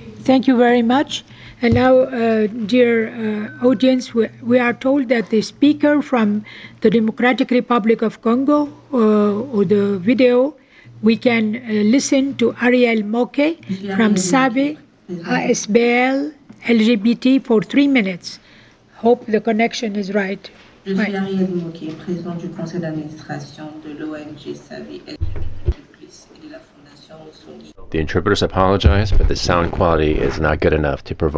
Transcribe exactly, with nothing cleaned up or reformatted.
Thank you very much. And now, uh, dear uh, audience, we, we are told that the speaker from the Democratic Republic of Congo, uh, or the video, we can uh, listen to Ariel Moke from SAVE, A S B L, L G B T for three minutes. Hope the connection is right. Je suis Ariel Moke, président du conseil d'administration de l'O N G SAVE L G B T plus, et de la Fondation Sony. The interpreters apologize, but the sound quality is not good enough to provide